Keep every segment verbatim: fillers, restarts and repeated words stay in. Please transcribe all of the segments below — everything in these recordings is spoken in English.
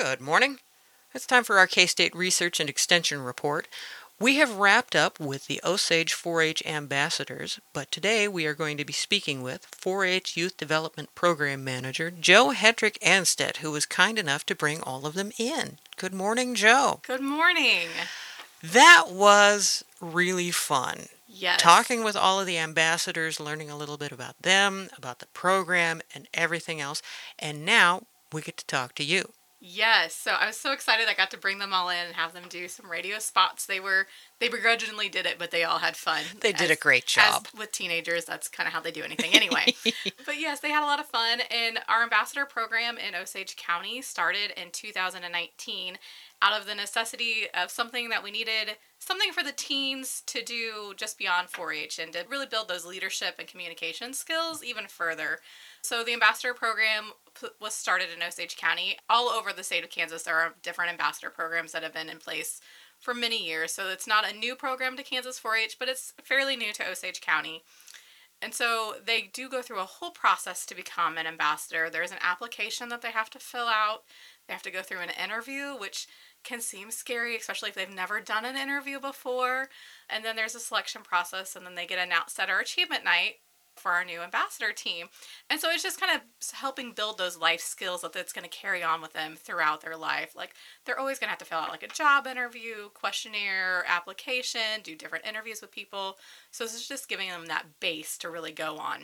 Good morning. It's time for our K-State Research and Extension Report. We have wrapped up with the Osage four H ambassadors, but today we are going to be speaking with four H Youth Development Program Manager Joe Hedrick Anstead, who was kind enough to bring all of them in. Good morning, Joe. Good morning. That was really fun. Yes. Talking with all of the ambassadors, learning a little bit about them, about the program, and everything else. And now we get to talk to you. Yes. So I was so excited I got to bring them all in and have them do some radio spots. They were they begrudgingly did it, but they all had fun. They did as, a great job. As with teenagers, that's kind of how they do anything anyway. But yes, they had a lot of fun. And our ambassador program in Osage County started in two thousand nineteen out of the necessity of something that we needed, something for the teens to do just beyond four H and to really build those leadership and communication skills even further. So the ambassador program was started in Osage County. All over the state of Kansas, there are different ambassador programs that have been in place for many years. So it's not a new program to Kansas four H, but it's fairly new to Osage County. And so they do go through a whole process to become an ambassador. There's an application that they have to fill out. They have to go through an interview, which can seem scary, especially if they've never done an interview before. And then there's a selection process, and then they get announced at our achievement night for our new ambassador team. And so it's just kind of helping build those life skills that that's going to carry on with them throughout their life. Like they're always going to have to fill out like a job interview, questionnaire, application, do different interviews with people. So this is just giving them that base to really go on.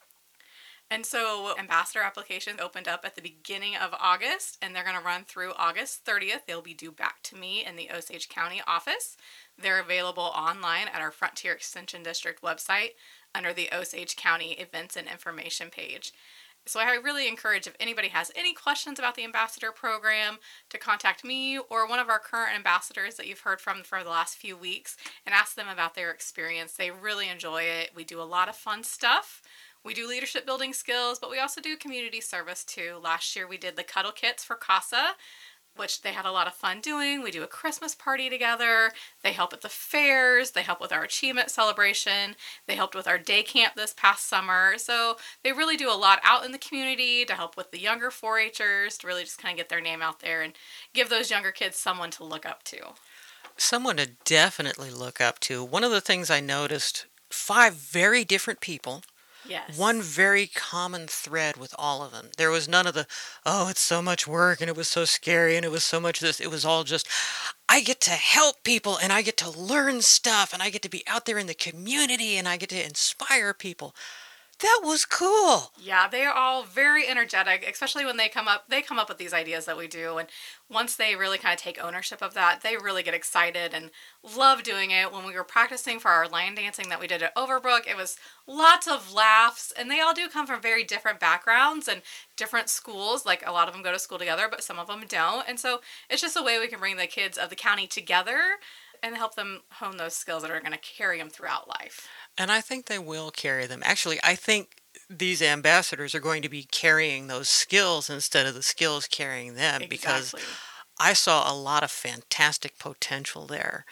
And so ambassador applications opened up at the beginning of August, and they're going to run through August thirtieth. They'll be due back to me in the Osage County office. They're available online at our Frontier Extension District website under the Osage County Events and Information page. So I really encourage, if anybody has any questions about the ambassador program, to contact me or one of our current ambassadors that you've heard from for the last few weeks and ask them about their experience. They really enjoy it. We do a lot of fun stuff. We do leadership building skills, but we also do community service too. Last year we did the cuddle kits for CASA, which they had a lot of fun doing. We do a Christmas party together. They help at the fairs. They help with our achievement celebration. They helped with our day camp this past summer. So they really do a lot out in the community to help with the younger four H'ers, to really just kind of get their name out there and give those younger kids someone to look up to. Someone to definitely look up to. One of the things I noticed, five very different people. Yes. One very common thread with all of them. There was none of the, oh, it's so much work and it was so scary and it was so much this. It was all just, I get to help people and I get to learn stuff and I get to be out there in the community and I get to inspire people. That was cool. Yeah, they are all very energetic, especially when they come up they come up with these ideas that we do, and once they really kind of take ownership of that, they really get excited and love doing it. When we were practicing for our line dancing that we did at Overbrook, it was lots of laughs, and they all do come from very different backgrounds and different schools. Like a lot of them go to school together, but some of them don't. And so it's just a way we can bring the kids of the county together and help them hone those skills that are going to carry them throughout life. And I think they will carry them. Actually, I think these ambassadors are going to be carrying those skills instead of the skills carrying them. Exactly. Because I saw a lot of fantastic potential there.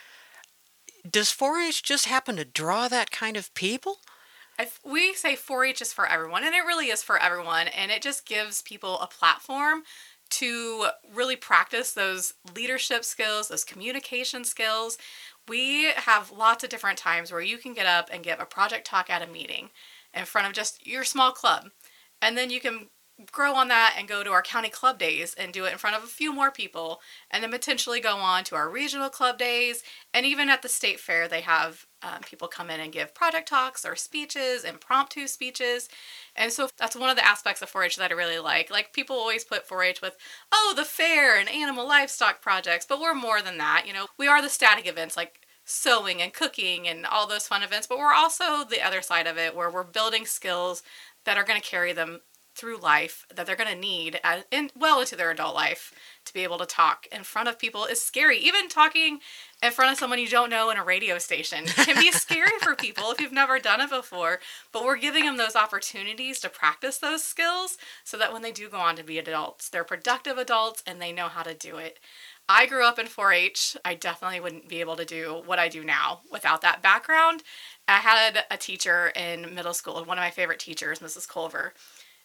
Does four H just happen to draw that kind of people? If we say four H is for everyone, and it really is for everyone, and it just gives people a platform to really practice those leadership skills, those communication skills. We have lots of different times where you can get up and give a project talk at a meeting in front of just your small club. And then you can grow on that and go to our county club days and do it in front of a few more people, and then potentially go on to our regional club days. And even at the state fair, they have um, people come in and give project talks or speeches, impromptu speeches. And so that's one of the aspects of four H that I really like. Like, people always put four H with, oh, the fair and animal livestock projects, but we're more than that. You know, we are the static events like sewing and cooking and all those fun events, but we're also the other side of it, where we're building skills that are going to carry them through life, that they're going to need as, in, well into their adult life. To be able to talk in front of people is scary. Even talking in front of someone you don't know in a radio station can be scary for people if you've never done it before. But we're giving them those opportunities to practice those skills so that when they do go on to be adults, they're productive adults and they know how to do it. I grew up in four H. I definitely wouldn't be able to do what I do now without that background. I had a teacher in middle school, one of my favorite teachers, Missus Culver.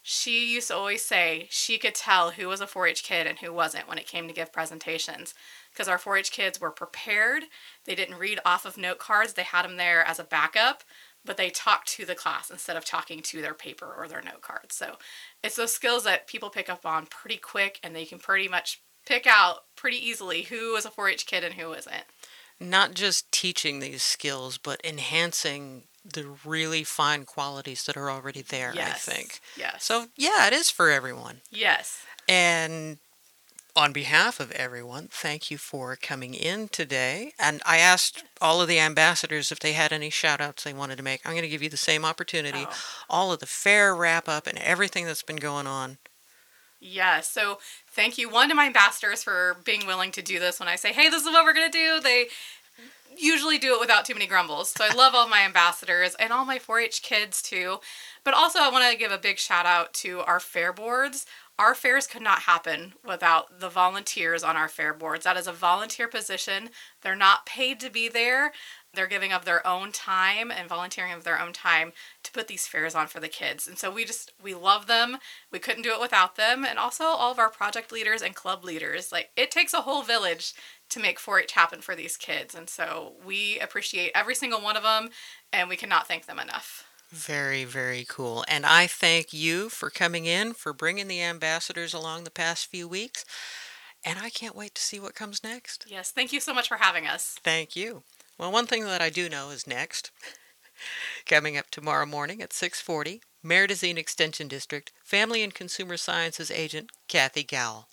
She used to always say she could tell who was a four H kid and who wasn't when it came to give presentations. Because our four H kids were prepared. They didn't read off of note cards. They had them there as a backup, but they talked to the class instead of talking to their paper or their note cards. So it's those skills that people pick up on pretty quick, and they can pretty much pick out pretty easily who was a four H kid and who wasn't. Not just teaching these skills, but enhancing the really fine qualities that are already there, Yes. I think. Yes. So, yeah, it is for everyone. Yes. And on behalf of everyone, thank you for coming in today. And I asked all of the ambassadors if they had any shout outs they wanted to make. I'm going to give you the same opportunity. Oh. All of the fair wrap up and everything that's been going on. Yeah, so thank you, one, to my ambassadors for being willing to do this. When I say, hey, this is what we're going to do, they usually do it without too many grumbles. So I love all my ambassadors and all my four H kids too. But also I want to give a big shout out to our fair boards. Our fairs could not happen without the volunteers on our fair boards. That is a volunteer position. They're not paid to be there. They're giving of their own time and volunteering of their own time to put these fairs on for the kids. And so we just, we love them. We couldn't do it without them. And also all of our project leaders and club leaders. Like, it takes a whole village to make four H happen for these kids. And so we appreciate every single one of them, and we cannot thank them enough. Very, very cool. And I thank you for coming in, for bringing the ambassadors along the past few weeks. And I can't wait to see what comes next. Yes, thank you so much for having us. Thank you. Well, one thing that I do know is next, coming up tomorrow morning at six forty, Mare Extension District Family and Consumer Sciences Agent Kathy Gowell.